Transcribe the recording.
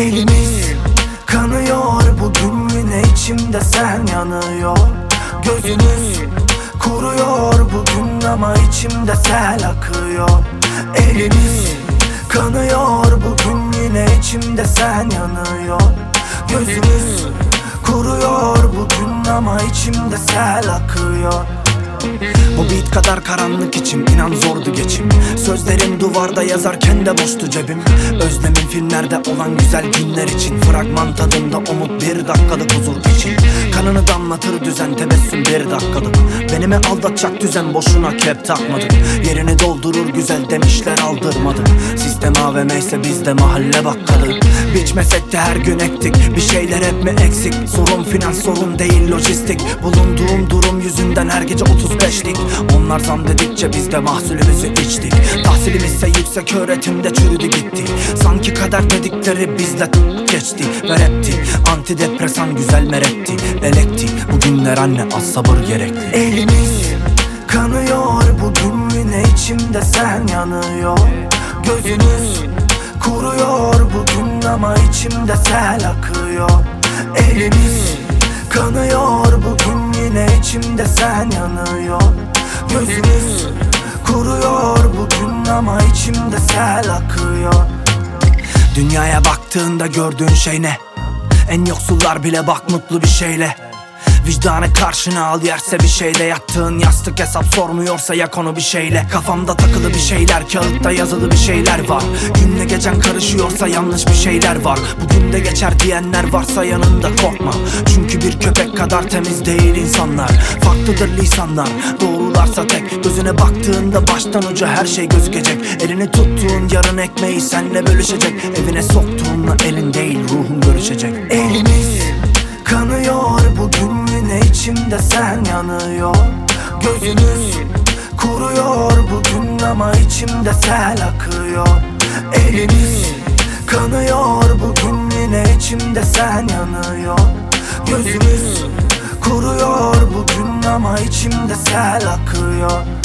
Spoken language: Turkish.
Elimiz kanıyor bugün, yine içimde sen yanıyor. Gözümüz kuruyor bugün ama içimde sel akıyor. Elimiz kanıyor bugün, yine içimde sen yanıyor. Gözümüz kuruyor bugün ama içimde sel akıyor. Bu beat kadar karanlık içim, inan zordu geçim. Sözlerim duvarda yazarken de boştu cebim. Özlemim filmlerde olan güzel günler için. Fragman tadında umut, bir dakikalık huzur için. Kanını damlatır düzen, tebessüm bir dakikalık. Beni mi aldatacak düzen, boşuna kep takmadım. Yerini doldurur güzel demişler, aldırmadım. Sistem AVM ise bizde mahalle bakkalı. Biçmesek de her gün ektik, bir şeyler hep mi eksik? Sorun finans, sorun değil lojistik. Bulunduğum durum yüzünden her gece 35'lik. Onlar zam dedikçe biz de mahsulümüzü içtik. Tahsilimizse yüksek öğretimde çürüdü gitti. Sanki kader dedikleri bizle geçti ve rapti. Antidepresan güzel meretti, elekti. Bugünler anne az sabır gerekli. Elimiz kanıyor bugün, yine içimde sen yanıyor. Gözümüz kuruyor bugün ama içimde sel akıyor. Elimiz kanıyor bugün, yine içimde sen yanıyor. Gözümüz kuruyor bugün ama içimde sel akıyor. Dünyaya baktığında gördüğün şey ne? En yoksullar bile bak mutlu bir şeyle. Vicdanı karşına al, yerse bir şeyde. Yattığın yastık hesap sormuyorsa yak onu bir şeyle. Kafamda takılı bir şeyler, kağıtta yazılı bir şeyler var. Günle gecen karışıyorsa yanlış bir şeyler var. Bugün de geçer diyenler varsa yanında korkma. Çünkü bir köpek kadar temiz değil insanlar. Farklıdır lisanlar, doğrularsa tek. Gözüne baktığında baştan uca her şey gözükecek. Elini tuttuğun yarın ekmeği senle bölüşecek. Evine soktuğunla elin değil ruhun görüşecek. Elimiz kanıyor bugün, yine içimde sen yanıyor. Gözümüz kuruyor bugün ama içimde sel akıyor. Elimiz kanıyor bugün, yine içimde sen yanıyor. Gözümüz kuruyor bugün ama içimde sel akıyor.